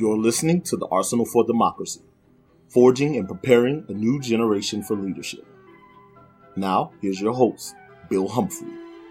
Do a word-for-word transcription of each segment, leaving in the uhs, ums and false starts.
You're listening to the Arsenal for Democracy, forging and preparing a new generation for leadership. Now, here's your host, Bill Humphrey.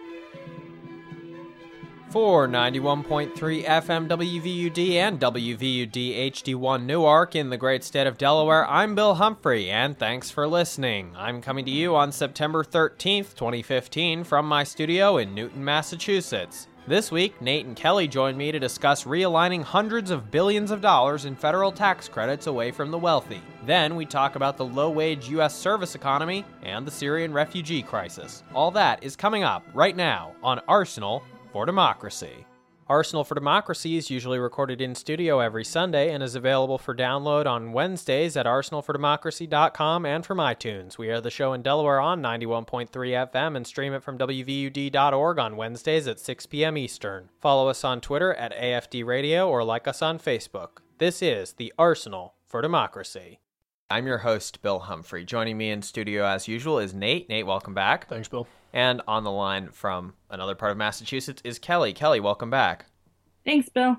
For ninety-one point three F M W V U D and W V U D H D one Newark in the great state of Delaware, I'm Bill Humphrey, and thanks for listening. I'm coming to you on September thirteenth, twenty fifteen, from my studio in Newton, Massachusetts. This week, Nate and Kelly joined me to discuss realigning hundreds of billions of dollars in federal tax credits away from the wealthy. Then we talk about the low-wage U S service economy and the Syrian refugee crisis. All that is coming up right now on Arsenal for Democracy. Arsenal for Democracy is usually recorded in studio every Sunday and is available for download on Wednesdays at arsenal for democracy dot com and from iTunes. We are the show in Delaware on ninety-one point three F M and stream it from W V U D dot org on Wednesdays at six p.m. Eastern. Follow us on Twitter at A F D Radio or like us on Facebook. This is the Arsenal for Democracy. I'm your host, Bill Humphrey. Joining me in studio as usual is Nate. Nate, welcome back. Thanks, Bill. And on the line from another part of Massachusetts is Kelly. Kelly, welcome back. Thanks, Bill.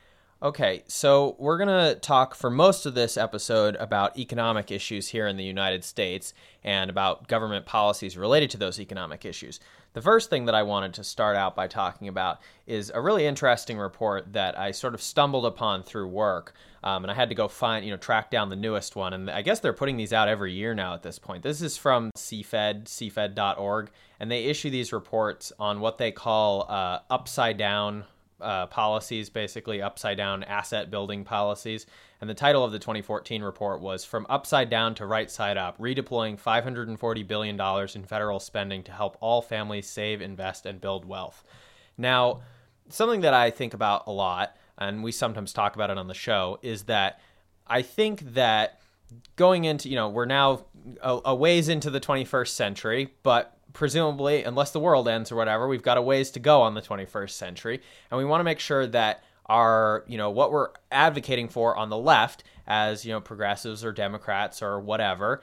Okay, so we're going to talk for most of this episode about economic issues here in the United States and about government policies related to those economic issues. The first thing that I wanted to start out by talking about is a really interesting report that I sort of stumbled upon through work, um, and I had to go find, you know, track down the newest one, and I guess they're putting these out every year now at this point. This is from C F E D, C F E D dot org, and they issue these reports on what they call uh, upside down Uh, policies, basically upside down asset building policies. And the title of the twenty fourteen report was From Upside Down to Right Side Up, Redeploying five hundred forty billion dollars in federal spending to help all families save, invest, and build wealth. Now, something that I think about a lot, and we sometimes talk about it on the show, is that I think that going into, you know, we're now a, a ways into the twenty-first century, but presumably, unless the world ends or whatever, we've got a ways to go on the twenty-first century. And we want to make sure that our, you know, what we're advocating for on the left as, you know, progressives or Democrats or whatever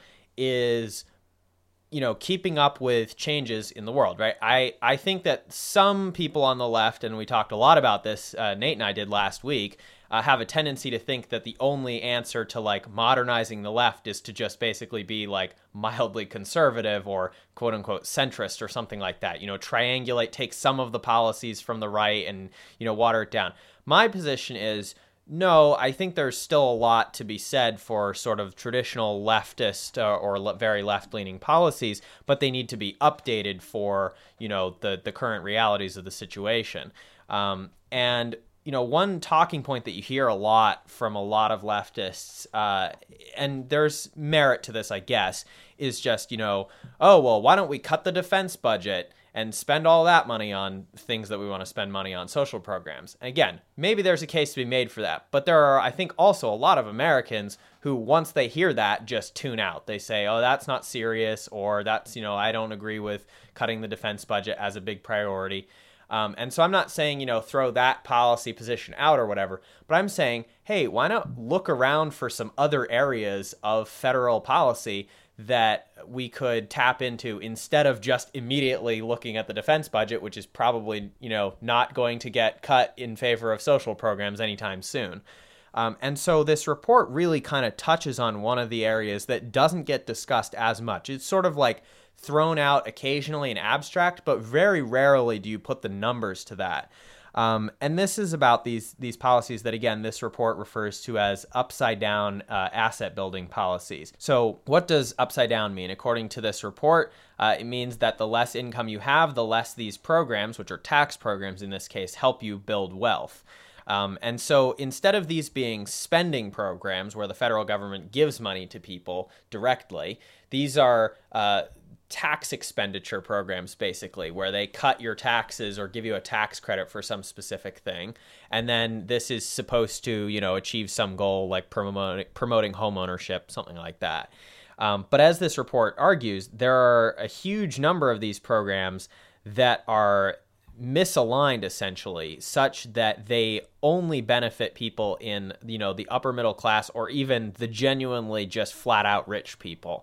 is, you know, keeping up with changes in the world, right? I, I think that some people on the left, and we talked a lot about this, uh, Nate and I did last week, Uh, have a tendency to think that the only answer to like modernizing the left is to just basically be like mildly conservative or quote unquote centrist or something like that. You know, triangulate, take some of the policies from the right and, you know, water it down. My position is no, I think there's still a lot to be said for sort of traditional leftist uh, or le- very left-leaning policies, but they need to be updated for, you know, the, the current realities of the situation. Um, and You know, one talking point that you hear a lot from a lot of leftists, uh, and there's merit to this, I guess, is just, you know, oh, well, why don't we cut the defense budget and spend all that money on things that we want to spend money on, social programs? And again, maybe there's a case to be made for that. But there are, I think, also a lot of Americans who, once they hear that, just tune out. They say, oh, that's not serious, or that's, you know, I don't agree with cutting the defense budget as a big priority. Um, and so I'm not saying, you know, throw that policy position out or whatever, but I'm saying, hey, why not look around for some other areas of federal policy that we could tap into instead of just immediately looking at the defense budget, which is probably, you know, not going to get cut in favor of social programs anytime soon. Um, and so this report really kind of touches on one of the areas that doesn't get discussed as much. It's sort of like thrown out occasionally in abstract, but very rarely do you put the numbers to that. Um, and this is about these these policies that, again, this report refers to as upside down uh, asset building policies. So what does upside down mean? According to this report, uh, it means that the less income you have, the less these programs, which are tax programs in this case, help you build wealth. Um, and so instead of these being spending programs where the federal government gives money to people directly, these are uh, tax expenditure programs, basically, where they cut your taxes or give you a tax credit for some specific thing. And then this is supposed to, you know, achieve some goal like promoting, promoting home ownership, something like that. Um, but as this report argues, there are a huge number of these programs that are misaligned essentially, such that they only benefit people in, you know, the upper middle class or even the genuinely just flat out rich people.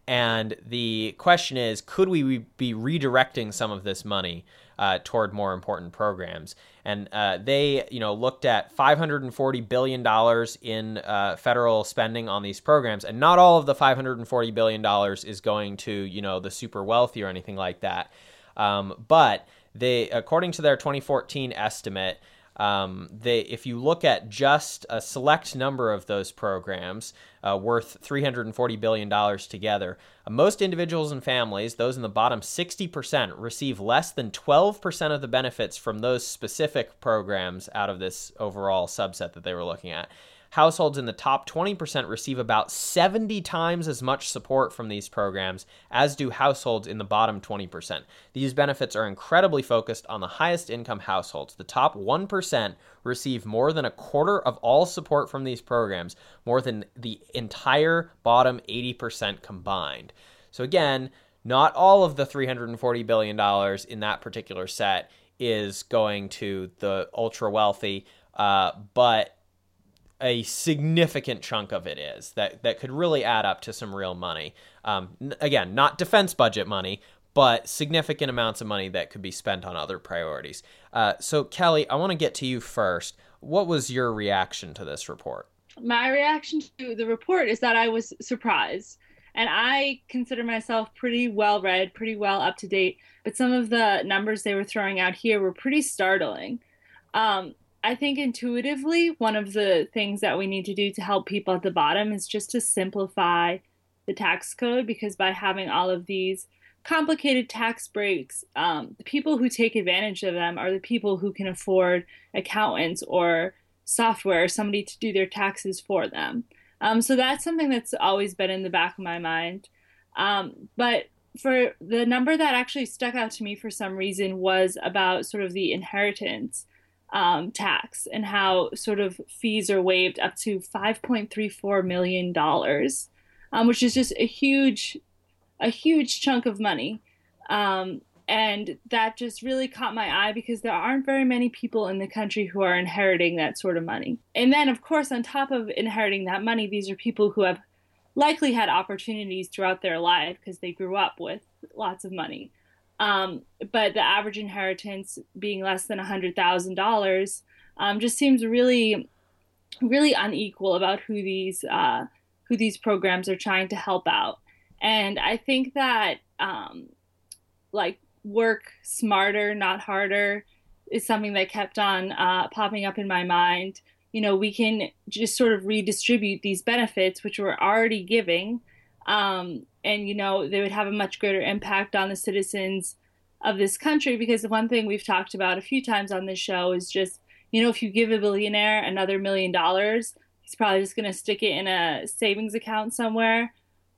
And the question is, could we be redirecting some of this money uh, toward more important programs? And uh, they, you know, looked at five hundred forty billion dollars in uh, federal spending on these programs, and not all of the five hundred forty billion dollars is going to, you know, the super wealthy or anything like that. Um, but they, according to their twenty fourteen estimate, Um, they, if you look at just a select number of those programs uh, worth three hundred forty billion dollars together, uh, most individuals and families, those in the bottom sixty percent, receive less than twelve percent of the benefits from those specific programs out of this overall subset that they were looking at. Households in the top twenty percent receive about seventy times as much support from these programs as do households in the bottom twenty percent. These benefits are incredibly focused on the highest income households. The top one percent receive more than a quarter of all support from these programs, more than the entire bottom eighty percent combined. So again, not all of the three hundred forty billion dollars in that particular set is going to the ultra wealthy, uh, but a significant chunk of it is that that could really add up to some real money. Um, n- again, not defense budget money, but significant amounts of money that could be spent on other priorities. Uh, so, Kelly, I want to get to you first. What was your reaction to this report? My reaction to the report is that I was surprised. And I consider myself pretty well-read, pretty well up to date, but some of the numbers they were throwing out here were pretty startling. Um, I think intuitively, one of the things that we need to do to help people at the bottom is just to simplify the tax code, because by having all of these complicated tax breaks, um, the people who take advantage of them are the people who can afford accountants or software or somebody to do their taxes for them. Um, so that's something that's always been in the back of my mind. Um, but for the number that actually stuck out to me for some reason was about sort of the inheritance Um, tax and how sort of fees are waived up to five point three four million dollars, um, which is just a huge, a huge chunk of money. Um, and that just really caught my eye because there aren't very many people in the country who are inheriting that sort of money. And then, of course, on top of inheriting that money, these are people who have likely had opportunities throughout their life because they grew up with lots of money. Um, but the average inheritance being less than one hundred thousand dollars um, just seems really, really unequal about who these uh, who these programs are trying to help out. And I think that um, like work smarter, not harder, is something that kept on uh, popping up in my mind. You know, we can just sort of redistribute these benefits, which we're already giving. Um, and, you know, they would have a much greater impact on the citizens of this country, because the one thing we've talked about a few times on this show is just, you know, if you give a billionaire another million dollars, he's probably just going to stick it in a savings account somewhere.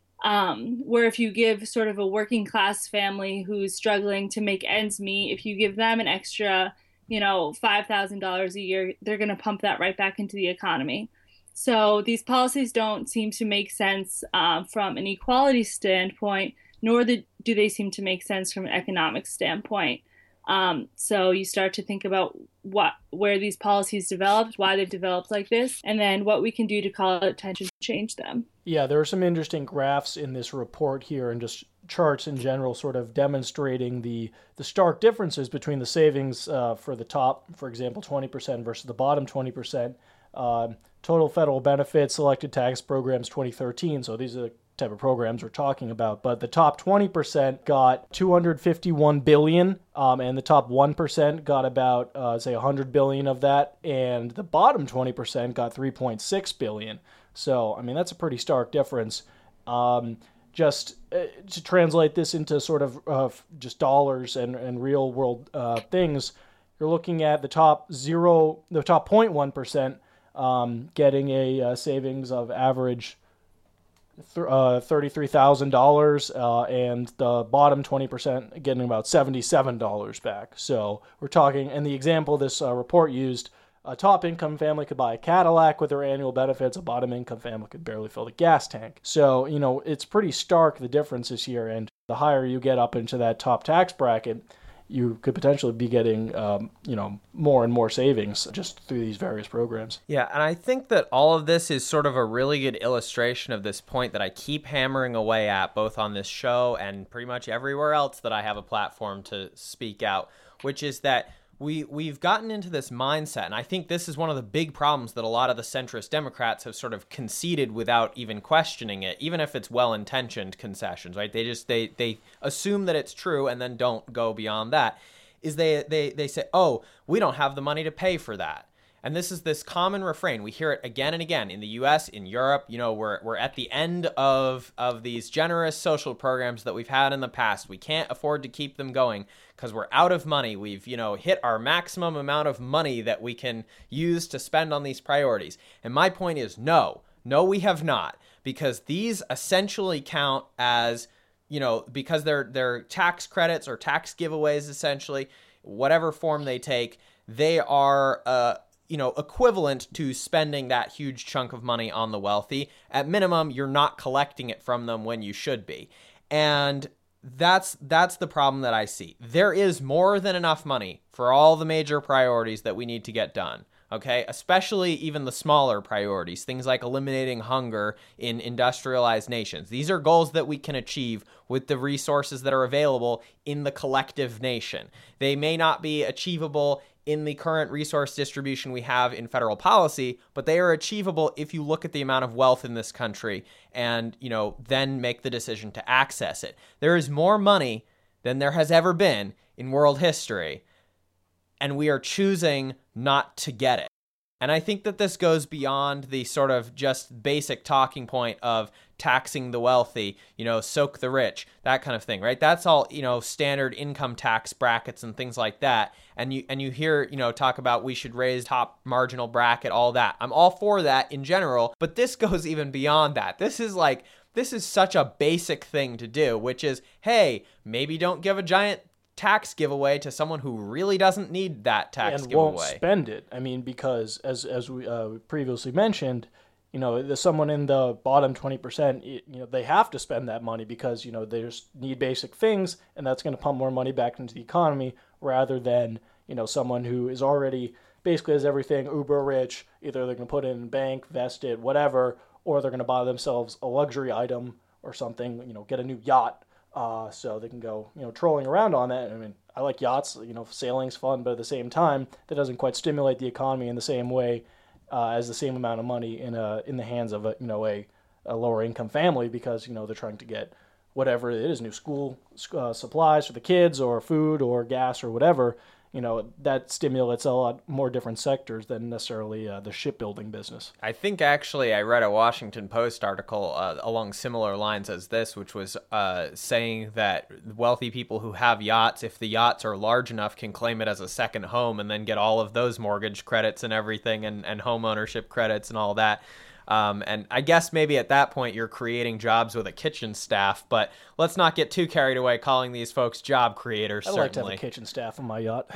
Um, where if you give sort of a working class family who's struggling to make ends meet, if you give them an extra, you know, five thousand dollars a year, they're going to pump that right back into the economy. So these policies don't seem to make sense um, from an equality standpoint, nor do they seem to make sense from an economic standpoint. Um, so you start to think about what, where these policies developed, why they've developed like this, and then what we can do to call attention to change them. Yeah, there are some interesting graphs in this report here and just charts in general sort of demonstrating the, the stark differences between the savings uh, for the top, for example, twenty percent versus the bottom twenty percent. Uh, total federal benefits, selected tax programs twenty thirteen. So these are the type of programs we're talking about. But the top twenty percent got two hundred fifty-one billion dollars, um, and the top one percent got about, uh, say, one hundred billion dollars of that. And the bottom twenty percent got three point six billion dollars. So, I mean, that's a pretty stark difference. Um, just uh, to translate this into sort of uh, just dollars and, and real world uh, things, you're looking at the top zero, the top zero point one percent um, getting a uh, savings of average th- uh, thirty-three thousand dollars, uh, and the bottom twenty percent getting about seventy-seven dollars back. So we're talking, and the example this uh, report used, a top income family could buy a Cadillac with their annual benefits. A bottom income family could barely fill the gas tank. So, you know, it's pretty stark, the differences here. And the higher you get up into that top tax bracket, you could potentially be getting, um, you know, more and more savings just through these various programs. Yeah, and I think that all of this is sort of a really good illustration of this point that I keep hammering away at, both on this show and pretty much everywhere else that I have a platform to speak out, which is that we, we've gotten into this mindset, and I think this is one of the big problems that a lot of the centrist Democrats have sort of conceded without even questioning it, even if it's well-intentioned concessions, right? They just, they, they assume that it's true and then don't go beyond that, is they, they, they say, oh, we don't have the money to pay for that. And this is this common refrain. We hear it again and again in the U S, in Europe. You know, we're we're at the end of, of these generous social programs that we've had in the past. We can't afford to keep them going because we're out of money. We've, you know, hit our maximum amount of money that we can use to spend on these priorities. And my point is, no, no, we have not, because these essentially count as, you know, because they're they're tax credits or tax giveaways, essentially, whatever form they take, they are uh you know, equivalent to spending that huge chunk of money on the wealthy. At minimum, you're not collecting it from them when you should be. And that's that's the problem that I see. There is more than enough money for all the major priorities that we need to get done. Okay, especially even the smaller priorities, things like eliminating hunger in industrialized nations. These are goals that we can achieve with the resources that are available in the collective nation. They may not be achievable in the current resource distribution we have in federal policy, but they are achievable if you look at the amount of wealth in this country and, you know, then make the decision to access it. There is more money than there has ever been in world history, and we are choosing not to get it. And I think that this goes beyond the sort of just basic talking point of taxing the wealthy, you know, soak the rich, that kind of thing, right? That's all, you know, standard income tax brackets and things like that. And you and you hear, you know, talk about we should raise top marginal bracket, all that. I'm all for that in general, but this goes even beyond that. This is like, this is such a basic thing to do, which is, hey, maybe don't give a giant tax giveaway to someone who really doesn't need that tax and giveaway. won't spend it. I mean, because as as we uh, previously mentioned, you know, there's someone in the bottom twenty percent, you know, they have to spend that money because, you know, they just need basic things, and that's going to pump more money back into the economy rather than, you know, someone who is already basically has everything uber rich. Either they're going to put it in bank, vest it, whatever, or they're going to buy themselves a luxury item or something, you know, get a new yacht. Uh, so they can go, you know, trolling around on that. I mean, I like yachts, you know, sailing's fun, but at the same time, that doesn't quite stimulate the economy in the same way uh, as the same amount of money in a in the hands of a, you know, a, a lower income family because, you know, they're trying to get whatever it is, new school uh, supplies for the kids or food or gas or whatever. You know, that stimulates a lot more different sectors than necessarily uh, the shipbuilding business. I think actually I read a Washington Post article uh, along similar lines as this, which was uh, saying that wealthy people who have yachts, if the yachts are large enough, can claim it as a second home and then get all of those mortgage credits and everything and, and home ownership credits and all that. Um, and I guess maybe at that point you're creating jobs with a kitchen staff, but let's not get too carried away calling these folks job creators. I'd certainly like to have a kitchen staff on my yacht.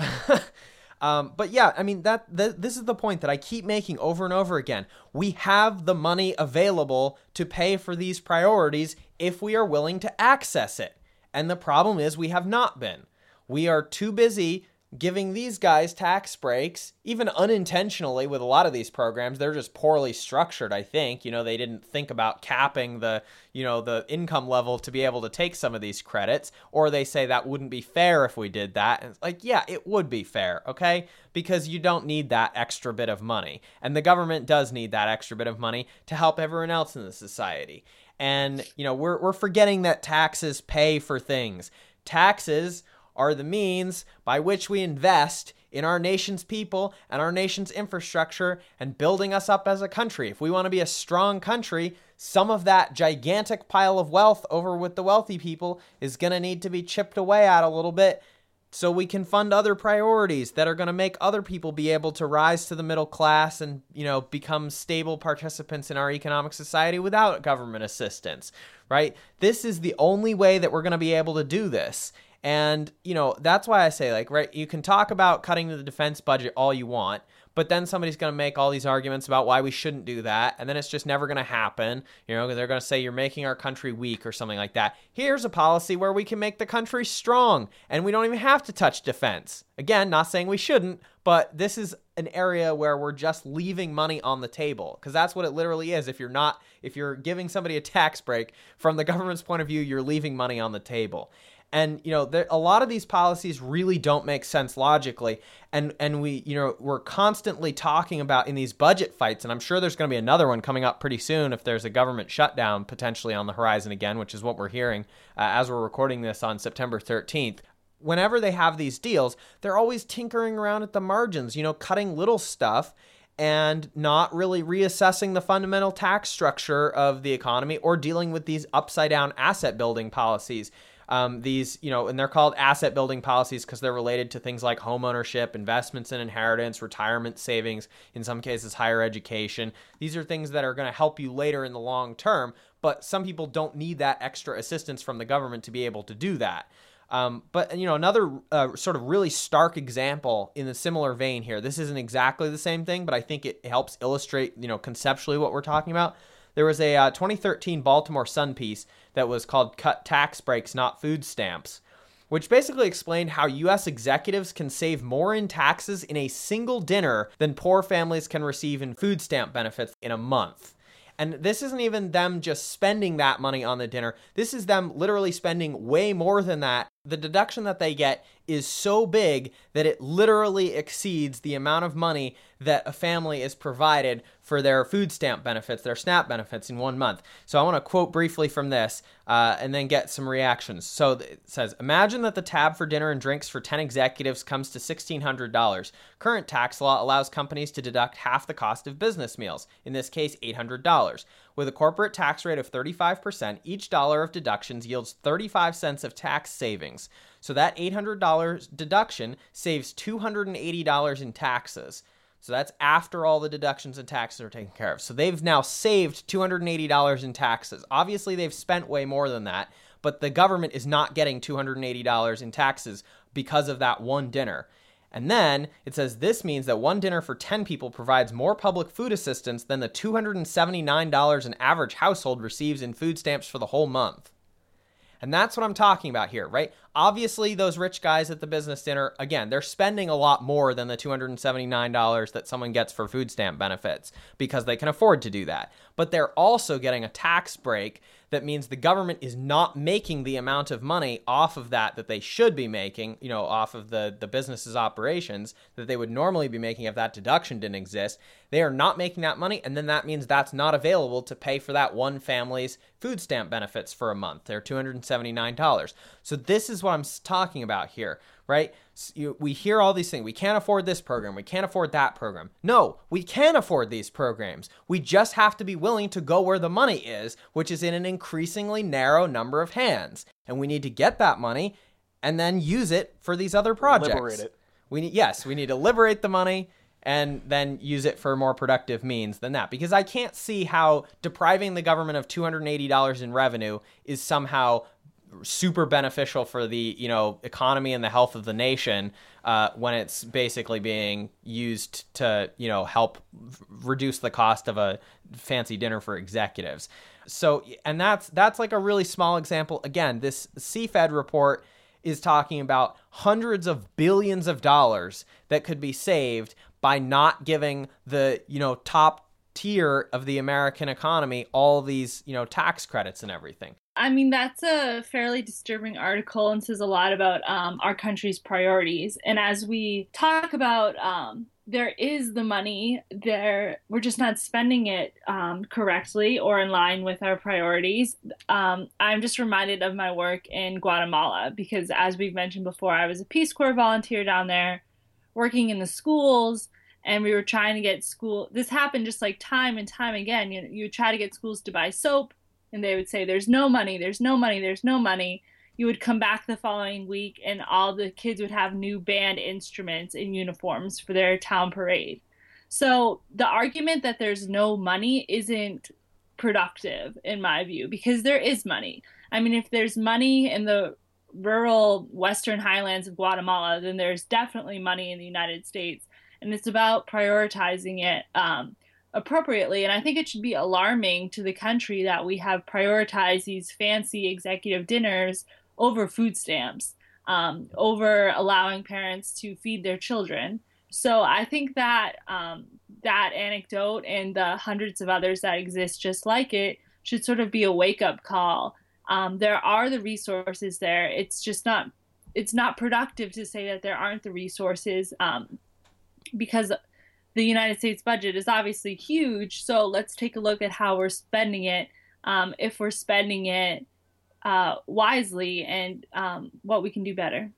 um, but yeah, I mean, that th- this is the point that I keep making over and over again. We have the money available to pay for these priorities if we are willing to access it. And the problem is we have not been. We are too busy giving these guys tax breaks, even unintentionally with a lot of these programs. They're just poorly structured, I think. You know, they didn't think about capping the, you know, the income level to be able to take some of these credits, or they say that wouldn't be fair if we did that. And it's like, yeah, it would be fair, okay? Because you don't need that extra bit of money. And the government does need that extra bit of money to help everyone else in the society. And, you know, we're we're forgetting that taxes pay for things. Taxes are the means by which we invest in our nation's people and our nation's infrastructure and building us up as a country. If we want to be a strong country, some of that gigantic pile of wealth over with the wealthy people is going to need to be chipped away at a little bit so we can fund other priorities that are going to make other people be able to rise to the middle class and, you know, become stable participants in our economic society without government assistance, right? This is the only way that we're going to be able to do this. And, you know, that's why I say, like, right, you can talk about cutting the defense budget all you want, but then somebody's going to make all these arguments about why we shouldn't do that, and then it's just never going to happen. You know, they're going to say you're making our country weak or something like that. Here's a policy where we can make the country strong, and we don't even have to touch defense. Again, not saying we shouldn't, but this is an area where we're just leaving money on the table, because that's what it literally is. If you're not, if you're giving somebody a tax break, from the government's point of view, you're leaving money on the table. And, you know, there, a lot of these policies really don't make sense logically. And, and we, you know, we're constantly talking about in these budget fights, and I'm sure there's going to be another one coming up pretty soon if there's a government shutdown potentially on the horizon again, which is what we're hearing uh, as we're recording this on September thirteenth. Whenever they have these deals, they're always tinkering around at the margins, you know, cutting little stuff and not really reassessing the fundamental tax structure of the economy or dealing with these upside down asset building policies. Um, these, you know, and they're called asset building policies because they're related to things like home ownership, investments in inheritance, retirement savings, in some cases, higher education. These are things that are going to help you later in the long term, but some people don't need that extra assistance from the government to be able to do that. Um, but, you know, another uh, sort of really stark example in a similar vein here, this isn't exactly the same thing, but I think it helps illustrate, you know, conceptually what we're talking about. There was a uh, twenty thirteen Baltimore Sun piece that was called Cut Tax Breaks, Not Food Stamps, which basically explained how U S executives can save more in taxes in a single dinner than poor families can receive in food stamp benefits in a month. And this isn't even them just spending that money on the dinner. This is them literally spending way more than that. The deduction that they get is so big that it literally exceeds the amount of money that a family is provided for their food stamp benefits, their SNAP benefits in one month. So I want to quote briefly from this uh, and then get some reactions. So it says, imagine that the tab for dinner and drinks for ten executives comes to sixteen hundred dollars. Current tax law allows companies to deduct half the cost of business meals, in this case, eight hundred dollars. With a corporate tax rate of thirty-five percent, each dollar of deductions yields thirty-five cents of tax savings. So that eight hundred dollars deduction saves two hundred eighty dollars in taxes. So that's after all the deductions and taxes are taken care of. So they've now saved two hundred eighty dollars in taxes. Obviously, they've spent way more than that, but the government is not getting two hundred eighty dollars in taxes because of that one dinner. And then it says this means that one dinner for ten people provides more public food assistance than the two hundred seventy-nine dollars an average household receives in food stamps for the whole month. And that's what I'm talking about here, right? Obviously, those rich guys at the business dinner, again, they're spending a lot more than the two hundred seventy-nine dollars that someone gets for food stamp benefits because they can afford to do that. But they're also getting a tax break that means the government is not making the amount of money off of that that they should be making, you know, off of the, the business's operations that they would normally be making if that deduction didn't exist. They are not making that money, and then that means that's not available to pay for that one family's food stamp benefits for a month. They're two hundred seventy-nine dollars. So this is what I'm talking about here, right? So you, we hear all these things. We can't afford this program. We can't afford that program. No, we can afford these programs. We just have to be willing to go where the money is, which is in an increasingly narrow number of hands. And we need to get that money and then use it for these other projects. Liberate it. We need, yes, we need to liberate the money and then use it for more productive means than that. Because I can't see how depriving the government of two hundred eighty dollars in revenue is somehow super beneficial for the, you know, economy and the health of the nation uh, when it's basically being used to, you know, help reduce the cost of a fancy dinner for executives. So, and that's that's like a really small example. Again, this C Fed report is talking about hundreds of billions of dollars that could be saved by not giving the, you know, top tier of the American economy all these, you know, tax credits and everything. I mean, that's a fairly disturbing article and says a lot about um, our country's priorities. And as we talk about, um, there is the money there. We're just not spending it um, correctly or in line with our priorities. Um, I'm just reminded of my work in Guatemala because, as we've mentioned before, I was a Peace Corps volunteer down there working in the schools. And we were trying to get school. This happened just like time and time again. You, you try to get schools to buy soap. And they would say, there's no money, there's no money, there's no money. You would come back the following week and all the kids would have new band instruments and uniforms for their town parade. So the argument that there's no money isn't productive in my view, because there is money. I mean, if there's money in the rural western highlands of Guatemala, then there's definitely money in the United States. and it's about prioritizing it um, appropriately. And I think it should be alarming to the country that we have prioritized these fancy executive dinners over food stamps, um, over allowing parents to feed their children. So I think that um, that anecdote and the hundreds of others that exist just like it should sort of be a wake-up call. Um, there are the resources there. It's just not, it's not productive to say that there aren't the resources um, because the United States budget is obviously huge. So let's take a look at how we're spending it. Um, if we're spending it uh, wisely and um, what we can do better.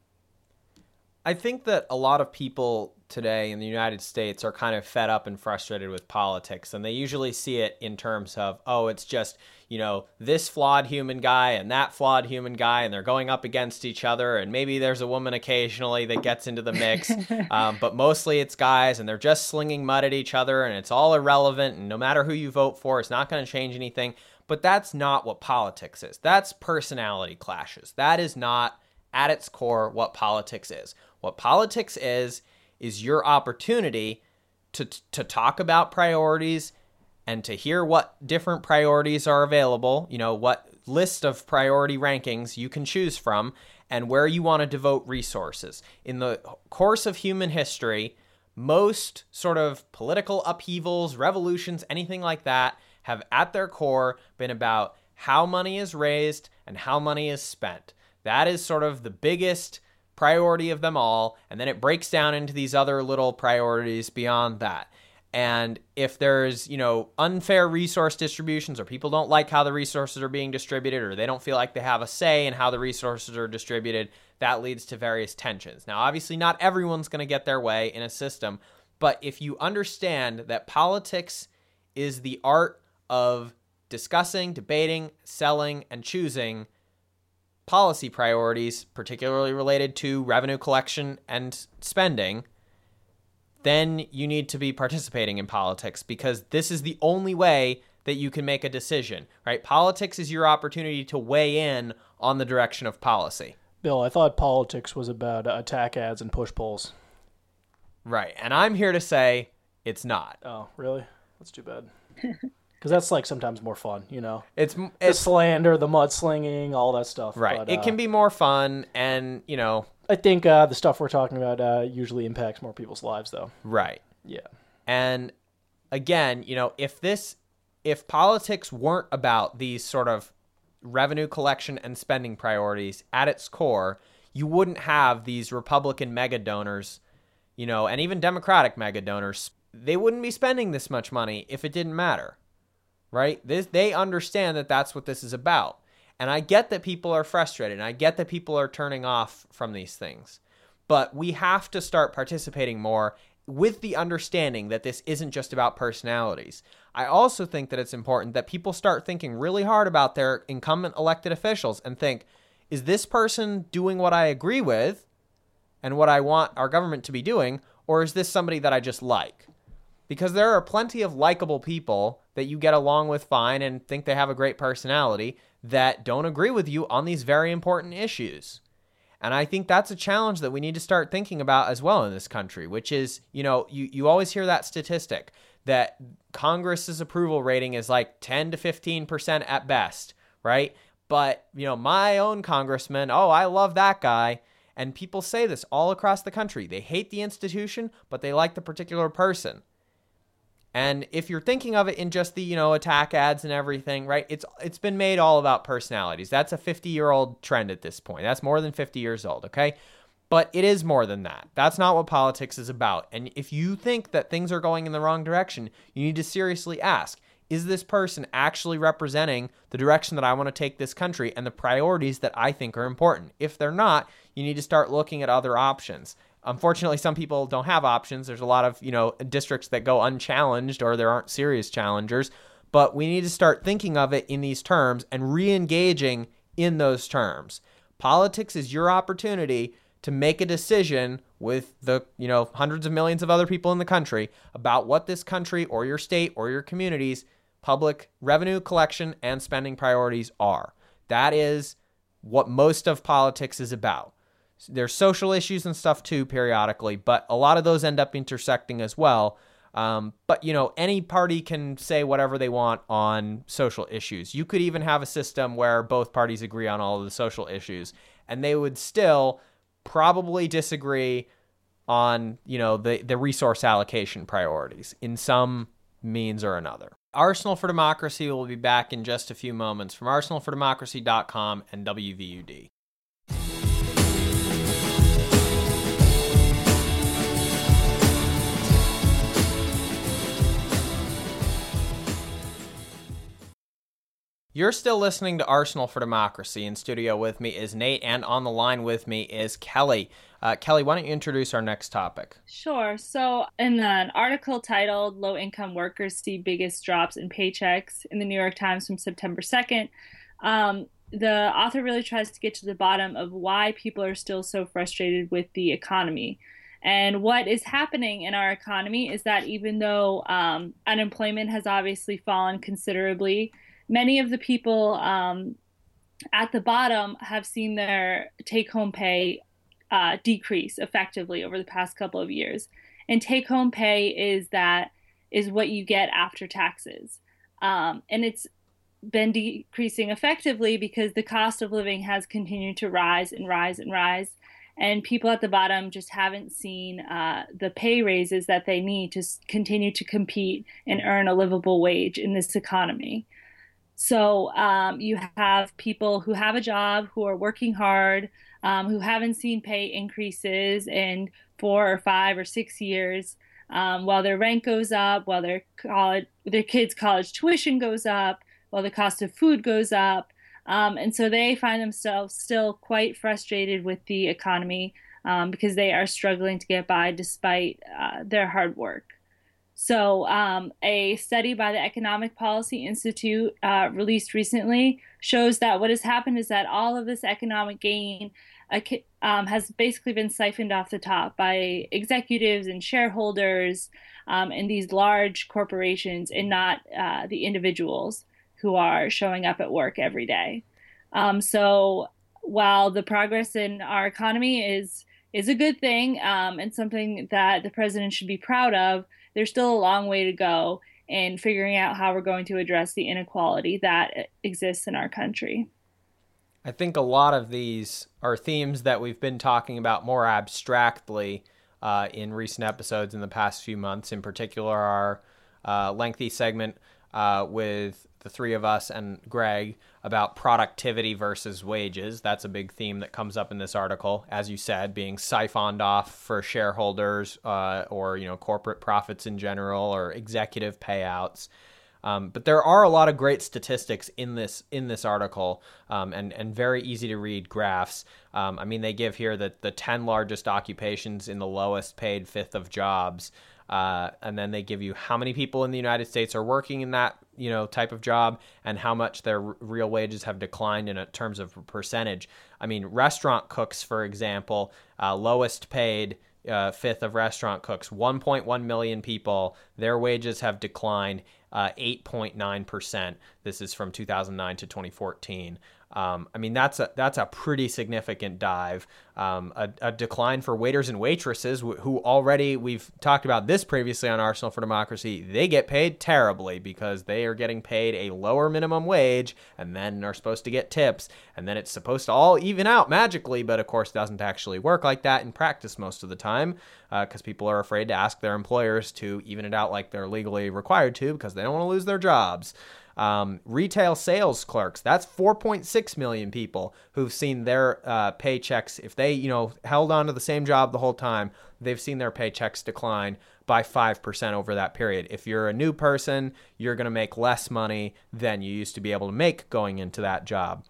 I think that a lot of people today in the United States are kind of fed up and frustrated with politics, and they usually see it in terms of, oh, it's just, you know, this flawed human guy and that flawed human guy, and they're going up against each other, and maybe there's a woman occasionally that gets into the mix, um, but mostly it's guys, and they're just slinging mud at each other, and it's all irrelevant, and no matter who you vote for, it's not going to change anything. But that's not what politics is. That's personality clashes. That is not, at its core, what politics is. What politics is, is your opportunity to to talk about priorities and to hear what different priorities are available, you know, what list of priority rankings you can choose from, and where you want to devote resources. In the course of human history, most sort of political upheavals, revolutions, anything like that, have at their core been about how money is raised and how money is spent. That is sort of the biggest priority of them all, and then it breaks down into these other little priorities beyond that. And if there's, you know, unfair resource distributions, or people don't like how the resources are being distributed, or they don't feel like they have a say in how the resources are distributed, that leads to various tensions. Now, obviously, not everyone's going to get their way in a system, but if you understand that politics is the art of discussing, debating, selling, and choosing policy priorities, particularly related to revenue collection and spending, then you need to be participating in politics, because this is the only way that you can make a decision, right? Politics is your opportunity to weigh in on the direction of policy. Bill, I thought politics was about uh, attack ads and push polls. Right, and I'm here to say it's not. Oh, really? That's too bad. Because that's like sometimes more fun, you know? It's, the it's slander, the mudslinging, all that stuff. Right. But, it uh, can be more fun, and, you know... I think uh, the stuff we're talking about uh, usually impacts more people's lives, though. Right. Yeah. And, again, you know, if this... If politics weren't about these sort of revenue collection and spending priorities at its core, you wouldn't have these Republican mega donors, you know, and even Democratic mega donors. They wouldn't be spending this much money if it didn't matter. Right? This, they understand that that's what this is about. And I get that people are frustrated, and I get that people are turning off from these things. But we have to start participating more with the understanding that this isn't just about personalities. I also think that it's important that people start thinking really hard about their incumbent elected officials and think, is this person doing what I agree with and what I want our government to be doing, or is this somebody that I just like? Because there are plenty of likable people that you get along with fine and think they have a great personality that don't agree with you on these very important issues. And I think that's a challenge that we need to start thinking about as well in this country, which is, you know, you, you always hear that statistic that Congress's approval rating is like ten to fifteen percent at best, right? But, you know, my own congressman, oh, I love that guy. And people say this all across the country. They hate the institution, but they like the particular person. And if you're thinking of it in just the, you know, attack ads and everything, right, it's it's been made all about personalities. That's a fifty-year-old trend at this point. That's more than fifty years old, okay? But it is more than that. That's not what politics is about. And if you think that things are going in the wrong direction, you need to seriously ask, is this person actually representing the direction that I want to take this country and the priorities that I think are important? If they're not, you need to start looking at other options. Unfortunately, some people don't have options. There's a lot of, you know, districts that go unchallenged or there aren't serious challengers. But we need to start thinking of it in these terms and re-engaging in those terms. Politics is your opportunity to make a decision with the, you know, hundreds of millions of other people in the country about what this country or your state or your community's public revenue collection and spending priorities are. That is what most of politics is about. there's social issues and stuff too periodically, but a lot of those end up intersecting as well. Um, but, you know, any party can say whatever they want on social issues. You could even have a system where both parties agree on all of the social issues, and they would still probably disagree on, you know, the, the resource allocation priorities in some means or another. Arsenal for Democracy will be back in just a few moments from arsenal for democracy dot com and W V U D. You're still listening to Arsenal for Democracy. In studio with me is Nate, and on the line with me is Kelly. Uh, Kelly, why don't you introduce our next topic? Sure. So in an article titled Low-Income Workers See Biggest Drops in Paychecks in the New York Times from September second, um, the author really tries to get to the bottom of why people are still so frustrated with the economy. And what is happening in our economy is that even though um, unemployment has obviously fallen considerably, many of the people um, at the bottom have seen their take-home pay uh, decrease effectively over the past couple of years. And take-home pay is that is what you get after taxes. Um, and it's been decreasing effectively because the cost of living has continued to rise and rise and rise. And people at the bottom just haven't seen uh, the pay raises that they need to continue to compete and earn a livable wage in this economy. So um, you have people who have a job, who are working hard, um, who haven't seen pay increases in four or five or six years, um, while their rent goes up, while their college, their kids' college tuition goes up, while the cost of food goes up. Um, and so they find themselves still quite frustrated with the economy um, because they are struggling to get by despite uh, their hard work. So um, a study by the Economic Policy Institute uh, released recently shows that what has happened is that all of this economic gain uh, um, has basically been siphoned off the top by executives and shareholders um, and these large corporations, and not uh, the individuals who are showing up at work every day. Um, so while the progress in our economy is is a good thing um, and something that the president should be proud of, there's still a long way to go in figuring out how we're going to address the inequality that exists in our country. I think a lot of these are themes that we've been talking about more abstractly uh, in recent episodes in the past few months. In particular, our uh, lengthy segment uh, with the three of us and Greg about productivity versus wages. That's a big theme that comes up in this article, as you said, being siphoned off for shareholders uh, or, you know, corporate profits in general, or executive payouts. Um, but there are a lot of great statistics in this in this article, um, and and very easy to read graphs. Um, I mean, they give here that the ten largest occupations in the lowest paid fifth of jobs. Uh, and then they give you how many people in the United States are working in that, you know, type of job, and how much their r- real wages have declined in a, terms of percentage. I mean, restaurant cooks, for example, uh, lowest paid uh, fifth of restaurant cooks, one point one million people, their wages have declined uh, eight point nine percent. This is from two thousand nine to twenty fourteen. Um, I mean, that's a that's a pretty significant dive. Um, a, a decline for waiters and waitresses who already, we've talked about this previously on Arsenal for Democracy, they get paid terribly because they are getting paid a lower minimum wage and then are supposed to get tips. And then it's supposed to all even out magically, but of course it doesn't actually work like that in practice most of the time because uh, people are afraid to ask their employers to even it out like they're legally required to because they don't want to lose their jobs. Um, retail sales clerks, that's four point six million people who've seen their uh, paychecks, if they, you know, held on to the same job the whole time, they've seen their paychecks decline by five percent over that period. If you're a new person, you're going to make less money than you used to be able to make going into that job.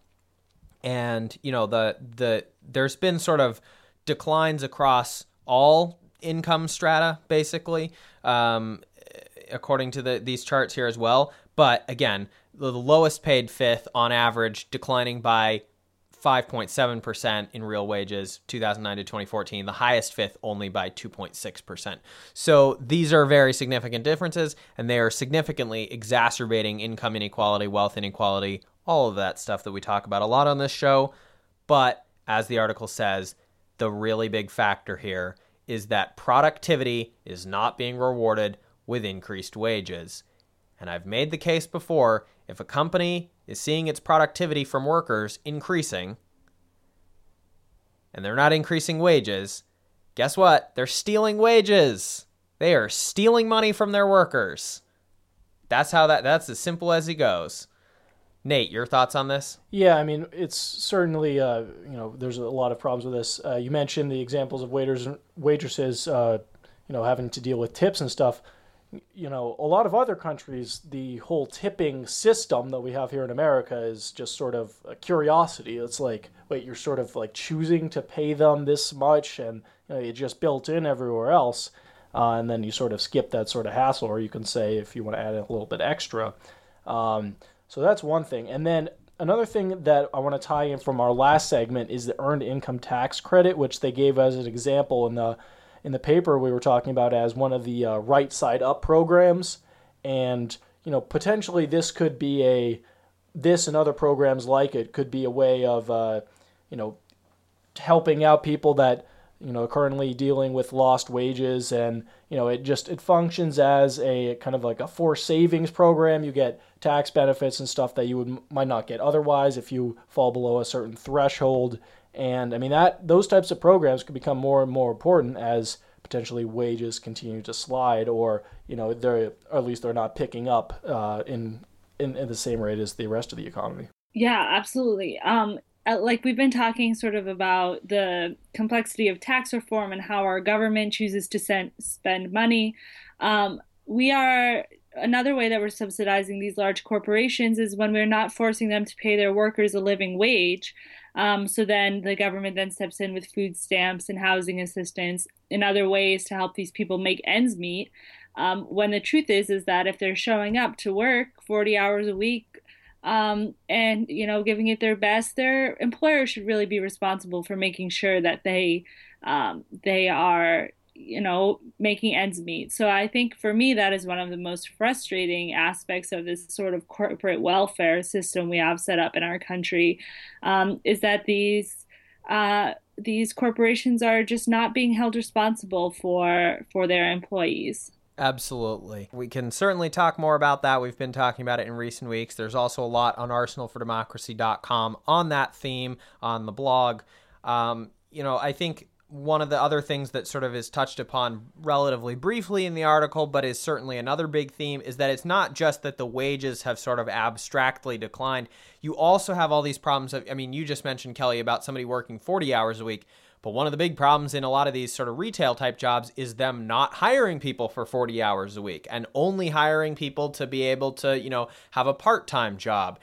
And, you know, the the there's been sort of declines across all income strata, basically, um, according to the these charts here as well. But again, the lowest paid fifth on average declining by five point seven percent in real wages, two thousand nine to twenty fourteen, the highest fifth only by two point six percent. So these are very significant differences, and they are significantly exacerbating income inequality, wealth inequality, all of that stuff that we talk about a lot on this show. But as the article says, the really big factor here is that productivity is not being rewarded with increased wages. And I've made the case before, if a company is seeing its productivity from workers increasing, and they're not increasing wages, guess what? They're stealing wages. They are stealing money from their workers. That's how that, that's as simple as it goes. Nate, your thoughts on this? Yeah, I mean, it's certainly, uh, you know, there's a lot of problems with this. Uh, you mentioned the examples of waiters and waitresses, uh, you know, having to deal with tips and stuff. You know, a lot of other countries, the whole tipping system that we have here in America is just sort of a curiosity. It's like, wait, you're sort of like choosing to pay them this much, and you know, it's just built in everywhere else. Uh, and then you sort of skip that sort of hassle, or you can say if you want to add a little bit extra. Um, so that's one thing. And then another thing that I want to tie in from our last segment is the earned income tax credit, which they gave as an example in the in the paper we were talking about as one of the uh, right side up programs. And, you know, potentially this could be a, this and other programs like it could be a way of, uh, you know, helping out people that, you know, currently dealing with lost wages. And, you know, it just, it functions as a kind of like a forced savings program. You get tax benefits and stuff that you would might not get otherwise if you fall below a certain threshold. And I mean, that those types of programs could become more and more important as potentially wages continue to slide, or, you know, they're, or at least they're not picking up uh, in, in in the same rate as the rest of the economy. Yeah, absolutely. Um, like we've been talking sort of about the complexity of tax reform and how our government chooses to send, spend money. Um, we are another way that we're subsidizing these large corporations is when we're not forcing them to pay their workers a living wage. Um, so then the government then steps in with food stamps and housing assistance and other ways to help these people make ends meet. Um, when the truth is, is that if they're showing up to work forty hours a week um, and, you know, giving it their best, their employer should really be responsible for making sure that they um, they are, you know, making ends meet. So I think for me, that is one of the most frustrating aspects of this sort of corporate welfare system we have set up in our country, um, is that these uh, these corporations are just not being held responsible for for their employees. Absolutely. We can certainly talk more about that. We've been talking about it in recent weeks. There's also a lot on arsenal for democracy dot com on that theme on the blog. Um, you know, I think one of the other things that sort of is touched upon relatively briefly in the article, but is certainly another big theme, is that it's not just that the wages have sort of abstractly declined. You also have all these problems of, I mean, you just mentioned, Kelly, about somebody working forty hours a week. But one of the big problems in a lot of these sort of retail type jobs is them not hiring people for forty hours a week and only hiring people to be able to, you know, have a part-time job.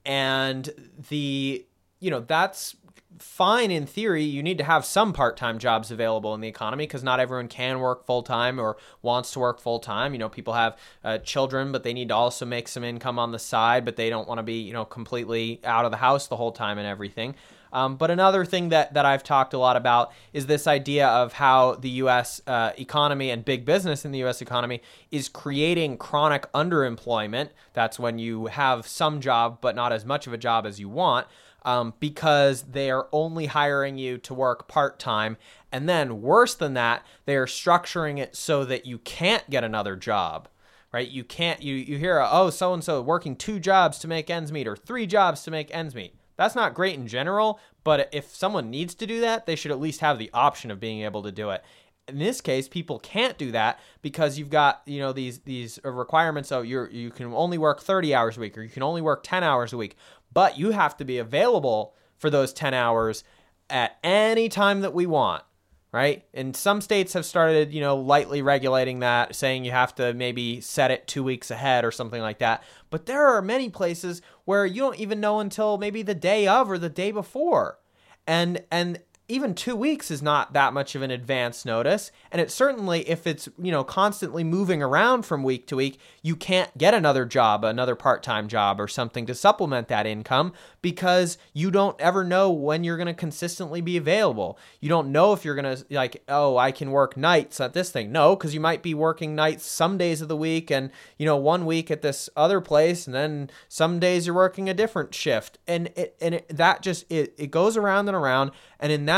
And the, you know, that's fine in theory. You need to have some part-time jobs available in the economy because not everyone can work full-time or wants to work full-time. You know, people have uh, children, but they need to also make some income on the side, but they don't want to be, you know, completely out of the house the whole time and everything. Um, but another thing that, that I've talked a lot about is this idea of how the U S uh, economy and big business in the U S economy is creating chronic underemployment. That's when you have some job, but not as much of a job as you want, um, because they are only hiring you to work part-time. And then worse than that, they are structuring it so that you can't get another job. Right? You can't, you, you hear, oh, so-and-so working two jobs to make ends meet or three jobs to make ends meet. That's not great in general, but if someone needs to do that, they should at least have the option of being able to do it. In this case, people can't do that because you've got, you know, these these requirements of you're you can only work thirty hours a week or you can only work ten hours a week, but you have to be available for those ten hours at any time that we want. Right? And some states have started, you know, lightly regulating that, saying you have to maybe set it two weeks ahead or something like that. But there are many places where you don't even know until maybe the day of or the day before. And and even two weeks is not that much of an advance notice. And it certainly, if it's, you know, constantly moving around from week to week, you can't get another job, another part-time job or something to supplement that income because you don't ever know when you're going to consistently be available. You don't know if you're going to, like, oh, I can work nights at this thing. No, because you might be working nights some days of the week and, you know, one week at this other place, and then some days you're working a different shift. And it, and it, that just, it, it goes around and around. And in that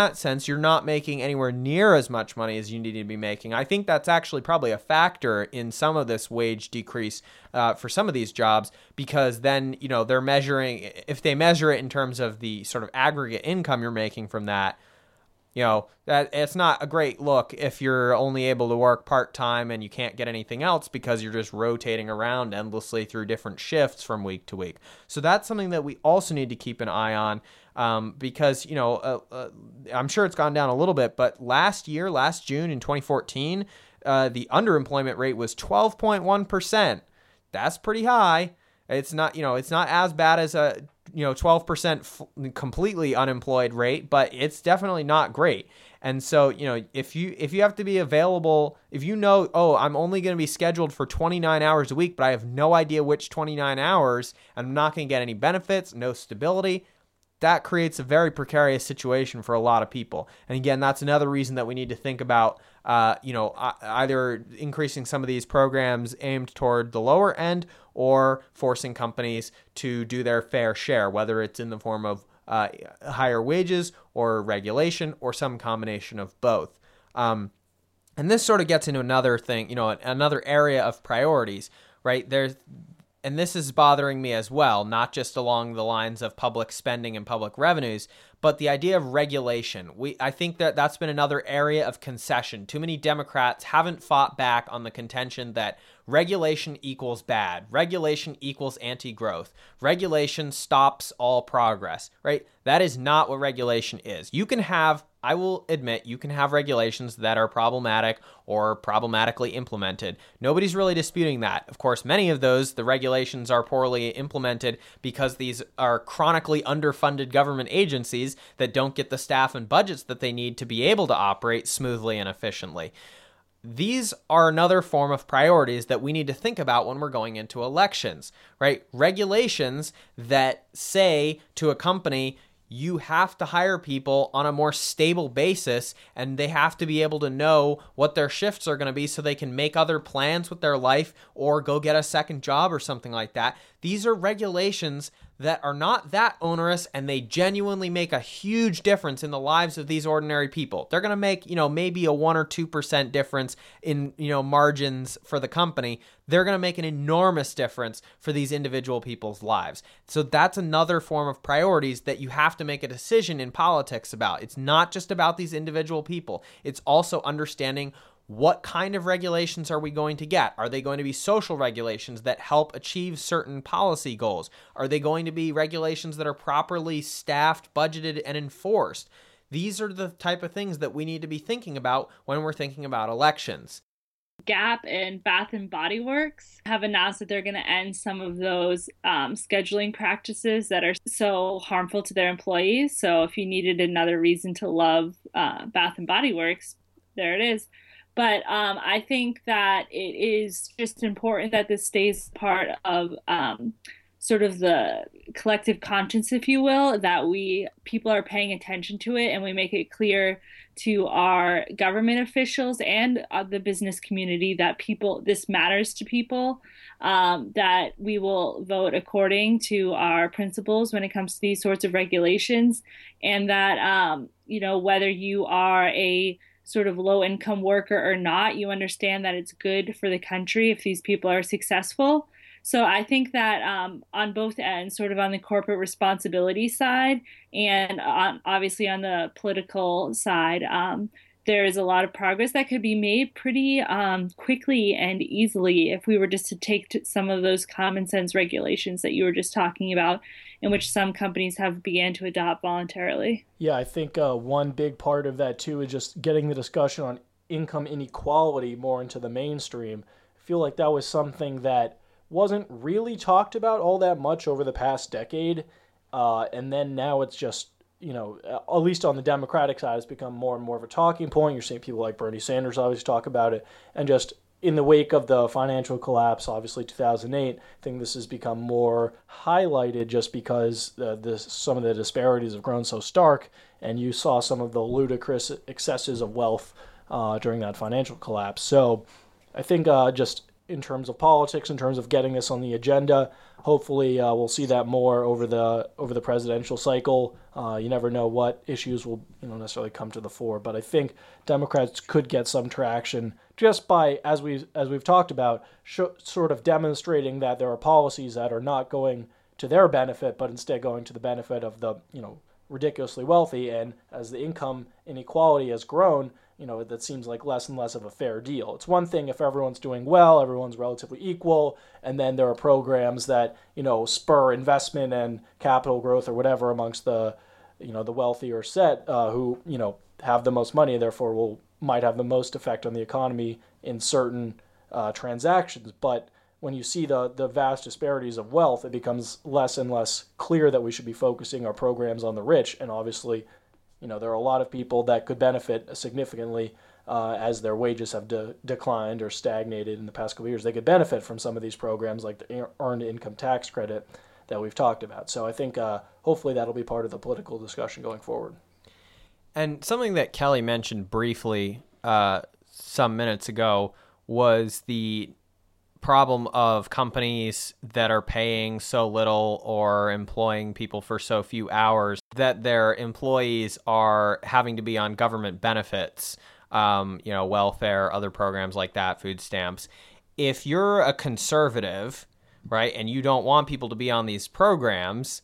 that sense, you're not making anywhere near as much money as you need to be making. I think that's actually probably a factor in some of this wage decrease uh, for some of these jobs, because then, you know, they're measuring, if they measure it in terms of the sort of aggregate income you're making from that, you know, that it's not a great look if you're only able to work part-time and you can't get anything else because you're just rotating around endlessly through different shifts from week to week. So that's something that we also need to keep an eye on, um, because, you know, uh, uh, I'm sure it's gone down a little bit, but last year, last June in twenty fourteen, uh, the underemployment rate was twelve point one percent. That's pretty high. It's not, you know, it's not as bad as a, you know, twelve percent f- completely unemployed rate, but it's definitely not great. And so, you know, if you if you have to be available, if you know, oh, I'm only going to be scheduled for twenty-nine hours a week, but I have no idea which twenty-nine hours, I'm not going to get any benefits, no stability, that creates a very precarious situation for a lot of people. And again, that's another reason that we need to think about, uh, you know, either increasing some of these programs aimed toward the lower end or forcing companies to do their fair share, whether it's in the form of uh, higher wages or regulation or some combination of both. Um, and this sort of gets into another thing, you know, another area of priorities, right? There's And this is bothering me as well, not just along the lines of public spending and public revenues, but the idea of regulation. We, I think that that's been another area of concession. Too many Democrats haven't fought back on the contention that regulation equals bad. Regulation equals anti-growth. Regulation stops all progress, right? That is not what regulation is. You can have, I will admit, you can have regulations that are problematic or problematically implemented. Nobody's really disputing that. Of course, many of those, the regulations are poorly implemented because these are chronically underfunded government agencies that don't get the staff and budgets that they need to be able to operate smoothly and efficiently. These are another form of priorities that we need to think about when we're going into elections, right? Regulations that say to a company, you have to hire people on a more stable basis, and they have to be able to know what their shifts are going to be so they can make other plans with their life or go get a second job or something like that. These are regulations that are not that onerous, and they genuinely make a huge difference in the lives of these ordinary people. They're going to make, you know, maybe a one or two percent difference in, you know, margins for the company. They're going to make an enormous difference for these individual people's lives. So that's another form of priorities that you have to make a decision in politics about. It's not just about these individual people. It's also understanding what kind of regulations are we going to get? Are they going to be social regulations that help achieve certain policy goals? Are they going to be regulations that are properly staffed, budgeted, and enforced? These are the type of things that we need to be thinking about when we're thinking about elections. Gap and Bath and Body Works have announced that they're going to end some of those um, scheduling practices that are so harmful to their employees. So if you needed another reason to love uh, Bath and Body Works, there it is. But um, I think that it is just important that this stays part of um, sort of the collective conscience, if you will, that we people are paying attention to it, and we make it clear to our government officials and uh, the business community that people this matters to people, um, that we will vote according to our principles when it comes to these sorts of regulations, and that um, you know, whether you are a sort of low income worker or not, you understand that it's good for the country if these people are successful. So I think that um, on both ends, sort of on the corporate responsibility side and on, obviously on the political side, um, there is a lot of progress that could be made pretty um, quickly and easily if we were just to take to some of those common sense regulations that you were just talking about, in which some companies have began to adopt voluntarily. Yeah, I think uh, one big part of that too is just getting the discussion on income inequality more into the mainstream. I feel like that was something that wasn't really talked about all that much over the past decade, uh, and then now it's just, you know, at least on the Democratic side, it's become more and more of a talking point. You're seeing people like Bernie Sanders always talk about it, and just in the wake of the financial collapse, obviously two thousand eight, I think this has become more highlighted just because uh, this, some of the disparities have grown so stark, and you saw some of the ludicrous excesses of wealth uh, during that financial collapse. So I think uh, just in terms of politics, in terms of getting this on the agenda. Hopefully, uh, we'll see that more over the over the presidential cycle. Uh, you never know what issues will you know necessarily come to the fore, but I think Democrats could get some traction just by, as we as we've talked about, sh- sort of demonstrating that there are policies that are not going to their benefit, but instead going to the benefit of the you know ridiculously wealthy. And as the income inequality has grown, you know, that seems like less and less of a fair deal. It's one thing if everyone's doing well, everyone's relatively equal, and then there are programs that, you know, spur investment and capital growth or whatever amongst the, you know, the wealthier set uh, who, you know, have the most money, therefore will might have the most effect on the economy in certain uh, transactions. But when you see the, the vast disparities of wealth, it becomes less and less clear that we should be focusing our programs on the rich. And obviously, you know, there are a lot of people that could benefit significantly uh, as their wages have de- declined or stagnated in the past couple of years. They could benefit from some of these programs like the Earned Income Tax Credit that we've talked about. So I think uh, hopefully that'll be part of the political discussion going forward. And something that Kelly mentioned briefly uh, some minutes ago was the problem of companies that are paying so little or employing people for so few hours that their employees are having to be on government benefits, um, you know, welfare, other programs like that, food stamps. If you're a conservative, right, and you don't want people to be on these programs,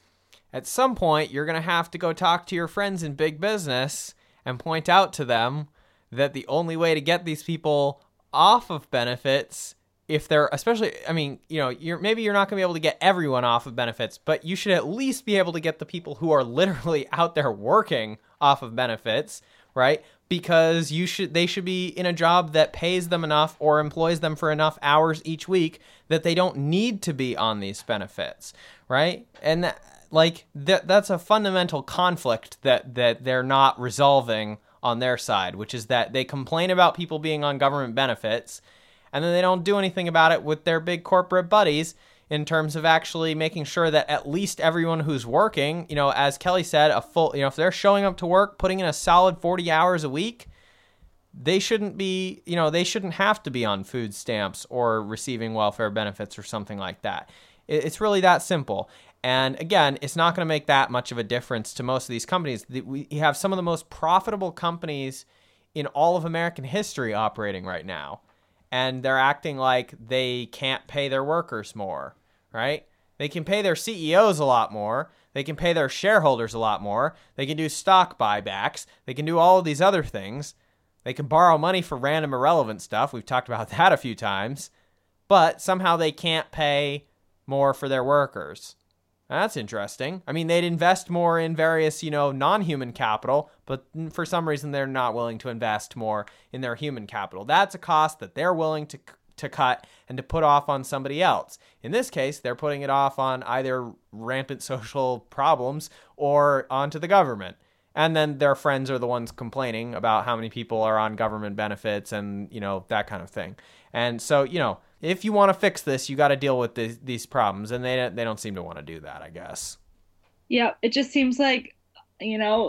at some point you're going to have to go talk to your friends in big business and point out to them that the only way to get these people off of benefits, if they're, especially, I mean, you know, you're maybe you're not going to be able to get everyone off of benefits, but you should at least be able to get the people who are literally out there working off of benefits, right? Because you should, they should be in a job that pays them enough or employs them for enough hours each week that they don't need to be on these benefits, right? And that, like that, that's a fundamental conflict that that they're not resolving on their side, which is that they complain about people being on government benefits, and then they don't do anything about it with their big corporate buddies in terms of actually making sure that at least everyone who's working, you know, as Kelly said, a full, you know, if they're showing up to work, putting in a solid forty hours a week, they shouldn't be, you know, they shouldn't have to be on food stamps or receiving welfare benefits or something like that. It's really that simple. And again, it's not going to make that much of a difference to most of these companies. We have some of the most profitable companies in all of American history operating right now. And they're acting like they can't pay their workers more, right? They can pay their C E Os a lot more. They can pay their shareholders a lot more. They can do stock buybacks. They can do all of these other things. They can borrow money for random irrelevant stuff. We've talked about that a few times. But somehow they can't pay more for their workers. That's interesting. I mean, they'd invest more in various, you know, non-human capital, but for some reason they're not willing to invest more in their human capital. That's a cost that they're willing to to cut and to put off on somebody else. In this case, they're putting it off on either rampant social problems or onto the government. And then their friends are the ones complaining about how many people are on government benefits and, you know, that kind of thing. And so, you know, if you want to fix this, you got to deal with this, these problems, and they they don't seem to want to do that, I guess. Yeah, it just seems like, you know,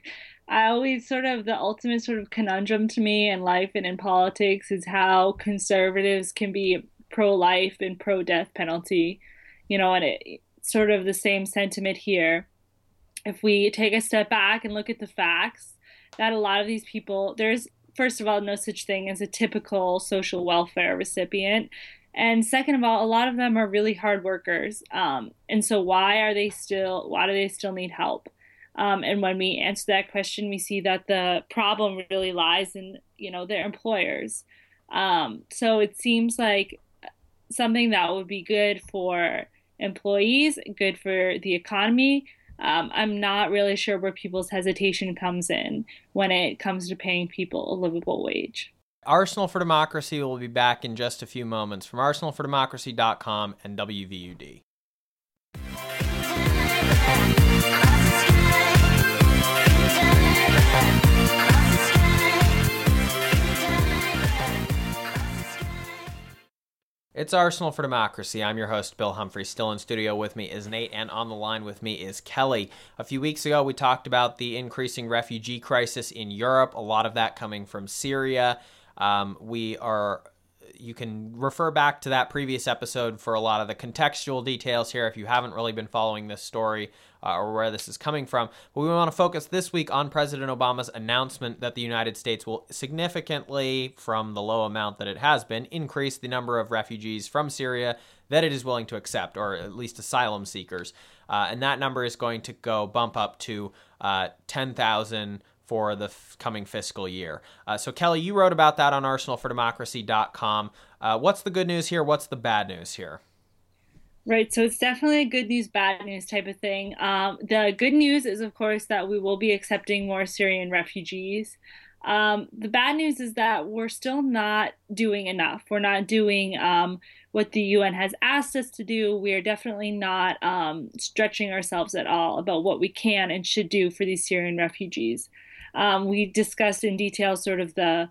I always sort of, the ultimate sort of conundrum to me in life and in politics is how conservatives can be pro-life and pro-death penalty, you know, and it, sort of the same sentiment here. If we take a step back and look at the facts, that a lot of these people, there's, first of all, no such thing as a typical social welfare recipient. And second of all, a lot of them are really hard workers. Um, and so why are they still, why do they still need help? Um, and when we answer that question, we see that the problem really lies in, you know, their employers. Um, so it seems like something that would be good for employees, good for the economy. Um, I'm not really sure where people's hesitation comes in when it comes to paying people a livable wage. Arsenal for Democracy will be back in just a few moments from arsenal for democracy dot com and W V U D. It's Arsenal for Democracy. I'm your host, Bill Humphrey. Still in studio with me is Nate, and on the line with me is Kelly. A few weeks ago, we talked about the increasing refugee crisis in Europe, a lot of that coming from Syria. Um, we are you can refer back to that previous episode for a lot of the contextual details here if you haven't really been following this story uh, or where this is coming from. But we want to focus this week on President Obama's announcement that the United States will significantly, from the low amount that it has been, increase the number of refugees from Syria that it is willing to accept, or at least asylum seekers. Uh, and that number is going to go bump up to uh, ten thousand for the f- coming fiscal year. Uh, so, Kelly, you wrote about that on arsenal for democracy dot com. Uh, what's the good news here? What's the bad news here? Right. So it's definitely a good news, bad news type of thing. Um, the good news is, of course, that we will be accepting more Syrian refugees. Um, the bad news is that we're still not doing enough. We're not doing um, what the U N has asked us to do. We are definitely not um, stretching ourselves at all about what we can and should do for these Syrian refugees. Um, we discussed in detail sort of the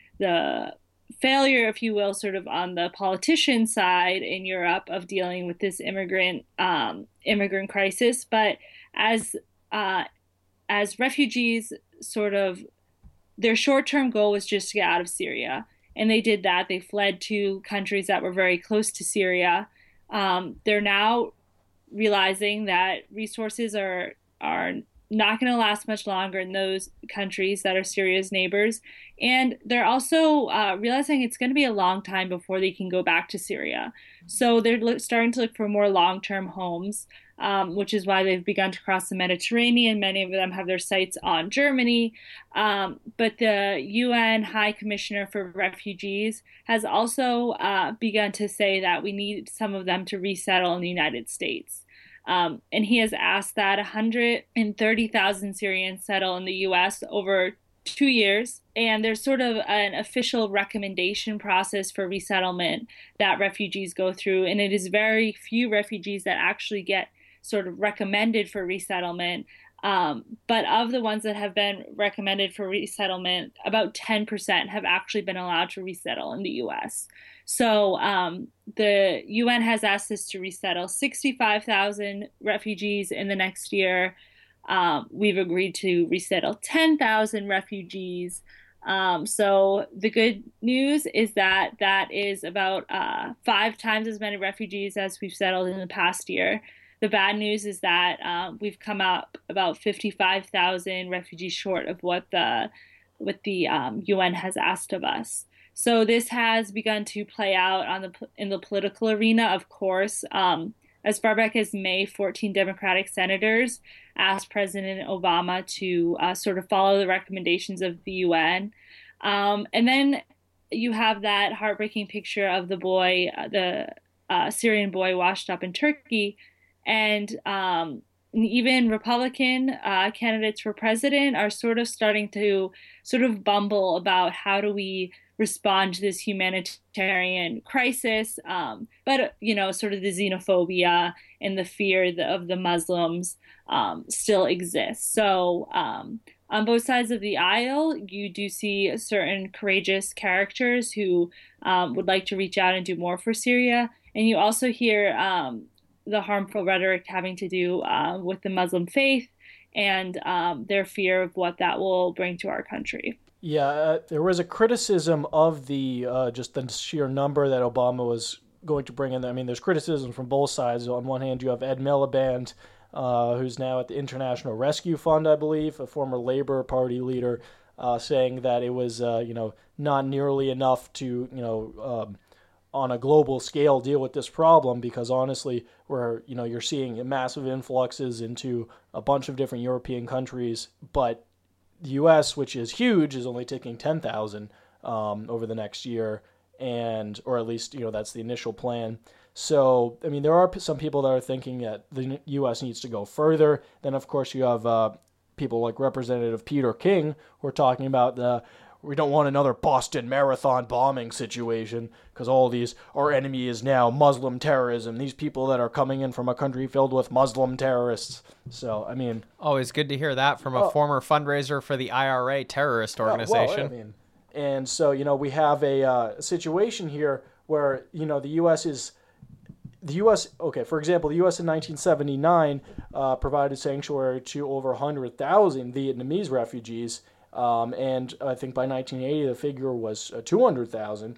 the failure, if you will, sort of on the politician side in Europe of dealing with this immigrant um, immigrant crisis. But as uh, as refugees, sort of their short-term goal was just to get out of Syria, and they did that. They fled to countries that were very close to Syria. Um, they're now realizing that resources are are not going to last much longer in those countries that are Syria's neighbors. And they're also uh, realizing it's going to be a long time before they can go back to Syria. So they're lo- starting to look for more long-term homes, um, which is why they've begun to cross the Mediterranean. Many of them have their sights on Germany. Um, but the U N High Commissioner for Refugees has also uh, begun to say that we need some of them to resettle in the United States. Um, and he has asked that one hundred thirty thousand Syrians settle in the U S over two years. And there's sort of an official recommendation process for resettlement that refugees go through. And it is very few refugees that actually get sort of recommended for resettlement. Um, but of the ones that have been recommended for resettlement, about ten percent have actually been allowed to resettle in the U S. So um, the U N has asked us to resettle sixty-five thousand refugees in the next year. Um, we've agreed to resettle ten thousand refugees. Um, so the good news is that that is about uh, five times as many refugees as we've settled in the past year. The bad news is that uh, we've come up about fifty-five thousand refugees short of what the what the um, U N has asked of us. So this has begun to play out on the in the political arena. Of course, um, as far back as May, fourteen Democratic senators asked President Obama to uh, sort of follow the recommendations of the U N. Um, and then you have that heartbreaking picture of the boy, uh, the uh, Syrian boy washed up in Turkey. And um, even Republican uh, candidates for president are sort of starting to sort of bumble about how do we respond to this humanitarian crisis. Um, but, you know, sort of the xenophobia and the fear of the Muslims um, still exists. So um, on both sides of the aisle, you do see certain courageous characters who um, would like to reach out and do more for Syria. And you also hear um, the harmful rhetoric having to do uh, with the Muslim faith and um, their fear of what that will bring to our country. Yeah, uh, there was a criticism of the uh, just the sheer number that Obama was going to bring in. I mean, there's criticism from both sides. On one hand, you have Ed Miliband, uh, who's now at the International Rescue Fund, I believe, a former Labor Party leader, uh, saying that it was, uh, you know, not nearly enough to, you know, um, on a global scale deal with this problem, because honestly, where, you know, you're seeing massive influxes into a bunch of different European countries, but the U S, which is huge, is only taking ten thousand um, over the next year, and or at least, you know, that's the initial plan. So, I mean, there are some people that are thinking that the U S needs to go further. Then, of course, you have uh, people like Representative Peter King who are talking about the we don't want another Boston Marathon bombing situation because all these, our enemy is now Muslim terrorism. These people that are coming in from a country filled with Muslim terrorists. So, I mean... Always good to hear that from a uh, former fundraiser for the I R A terrorist organization. Uh, well, I mean, and so, you know, we have a uh, situation here where, you know, the U S is... The U S, okay, for example, the U S in nineteen seventy-nine uh, provided sanctuary to over one hundred thousand Vietnamese refugees. Um, and I think by nineteen eighty, the figure was uh, two hundred thousand.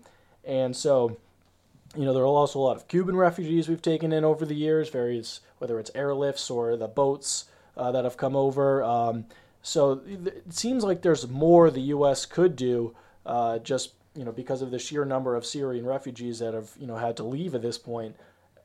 And so, you know, there are also a lot of Cuban refugees we've taken in over the years, various, whether it's airlifts or the boats uh, that have come over. Um, so it seems like there's more the U S could do uh, just, you know, because of the sheer number of Syrian refugees that have, you know, had to leave at this point.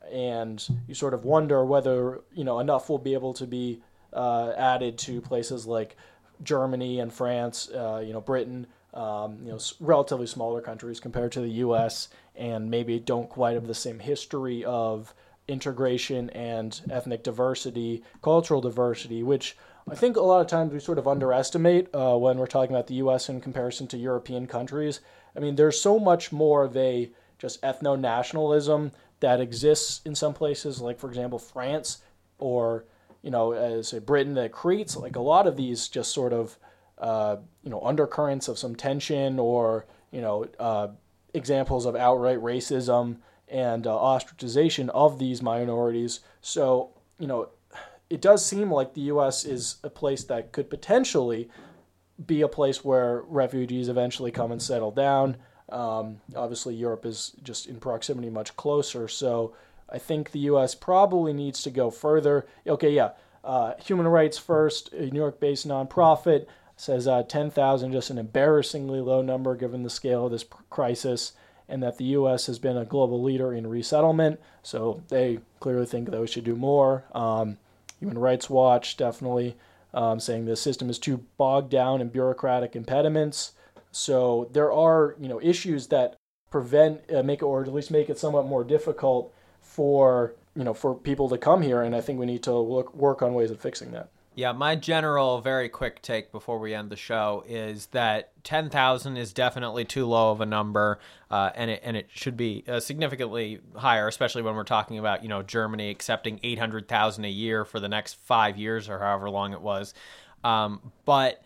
And you sort of wonder whether, you know, enough will be able to be uh, added to places like Germany and France, uh, you know, Britain, um, you know, relatively smaller countries compared to the U S, and maybe don't quite have the same history of integration and ethnic diversity, cultural diversity, which I think a lot of times we sort of underestimate uh, when we're talking about the U S in comparison to European countries. I mean, there's so much more of a just ethno-nationalism that exists in some places, like, for example, France, or, you know, as a Britain, that creates like a lot of these just sort of, uh, you know, undercurrents of some tension, or, you know, uh, examples of outright racism and uh, ostracization of these minorities. So, you know, it does seem like the U S is a place that could potentially be a place where refugees eventually come and settle down. Um, obviously, Europe is just in proximity much closer, so I think the U S probably needs to go further. Okay, yeah, uh, Human Rights First, a New York-based nonprofit, says uh, ten thousand, just an embarrassingly low number given the scale of this crisis, and that the U S has been a global leader in resettlement, so they clearly think that we should do more. Um, Human Rights Watch definitely um, saying the system is too bogged down in bureaucratic impediments. So there are, you know, issues that prevent, uh, make it, or at least make it somewhat more difficult for, you know, for people to come here. And I think we need to look, work on ways of fixing that. Yeah, my general, very quick take before we end the show is that ten thousand is definitely too low of a number, uh, and it and it should be uh, significantly higher, especially when we're talking about, you know, Germany accepting eight hundred thousand a year for the next five years or however long it was. Um, but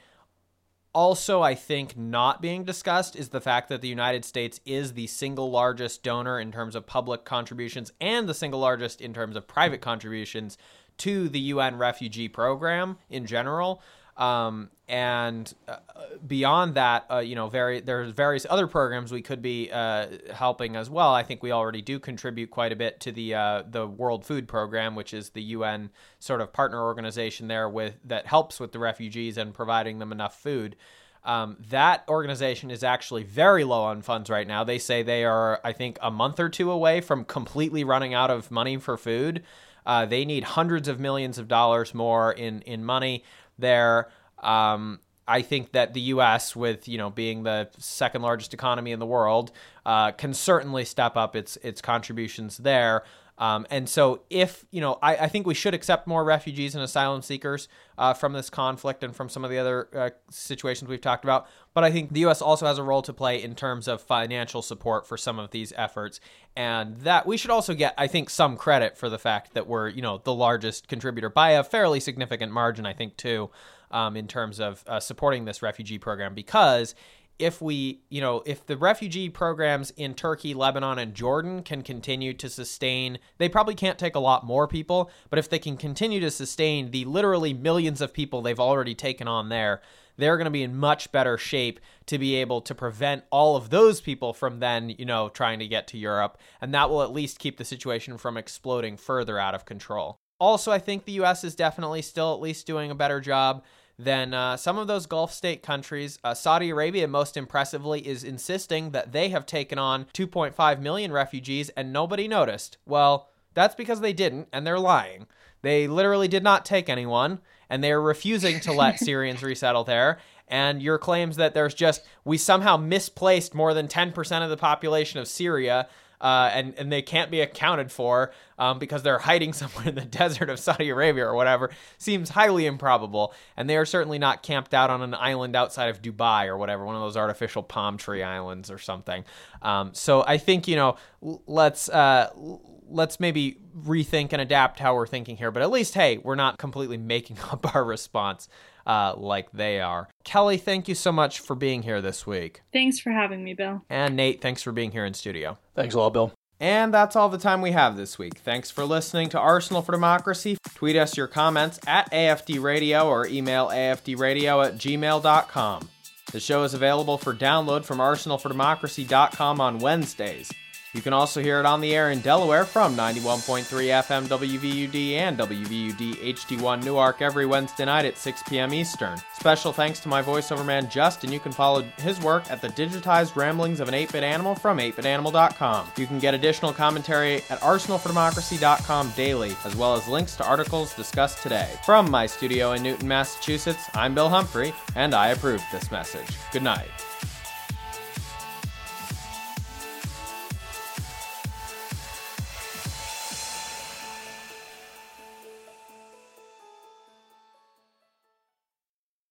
also, I think not being discussed is the fact that the United States is the single largest donor in terms of public contributions and the single largest in terms of private contributions to the U N refugee program in general. Um, and uh, beyond that, uh, you know, very there's various other programs we could be uh, helping as well. I think we already do contribute quite a bit to the uh, the World Food Program, which is the U N sort of partner organization there with that helps with the refugees and providing them enough food. Um, that organization is actually very low on funds right now. They say they are, I think, a month or two away from completely running out of money for food. Uh, they need hundreds of millions of dollars more in, in money there. Um, I think that the U S, with, you know, being the second largest economy in the world, uh, can certainly step up its its contributions there. Um, and so if, you know, I, I think we should accept more refugees and asylum seekers uh, from this conflict and from some of the other uh, situations we've talked about. But I think the U S also has a role to play in terms of financial support for some of these efforts. And that we should also get, I think, some credit for the fact that we're, you know, the largest contributor by a fairly significant margin, I think, too, um, in terms of uh, supporting this refugee program. Because if we, you know, if the refugee programs in Turkey, Lebanon, and Jordan can continue to sustain, they probably can't take a lot more people, but if they can continue to sustain the literally millions of people they've already taken on there, they're going to be in much better shape to be able to prevent all of those people from then, you know, trying to get to Europe. And that will at least keep the situation from exploding further out of control. Also, I think the U S is definitely still at least doing a better job than uh, some of those Gulf state countries. Uh, Saudi Arabia, most impressively, is insisting that they have taken on two point five million refugees and nobody noticed. Well, that's because they didn't, and they're lying. They literally did not take anyone, and they are refusing to let Syrians resettle there. And your claims that there's just, we somehow misplaced more than ten percent of the population of Syria, Uh, and, and they can't be accounted for um, because they're hiding somewhere in the desert of Saudi Arabia or whatever, seems highly improbable. And they are certainly not camped out on an island outside of Dubai or whatever, one of those artificial palm tree islands or something. Um, so I think, you know, let's uh, let's maybe rethink and adapt how we're thinking here. But at least, hey, we're not completely making up our response uh, like they are. Kelly, thank you so much for being here this week. Thanks for having me, Bill. And Nate, thanks for being here in studio. Thanks a lot, Bill. And that's all the time we have this week. Thanks for listening to Arsenal for Democracy. Tweet us your comments at A F D Radio or email A F D radio at gmail dot com. The show is available for download from arsenal for democracy dot com on Wednesdays. You can also hear it on the air in Delaware from ninety-one point three F M W V U D and W V U D H D one Newark every Wednesday night at six p.m. Eastern. Special thanks to my voiceover man Justin. You can follow his work at the digitized ramblings of an eight-bit animal from eight bit animal dot com. You can get additional commentary at arsenal for democracy dot com daily, as well as links to articles discussed today. From my studio in Newton, Massachusetts, I'm Bill Humphrey, and I approve this message. Good night.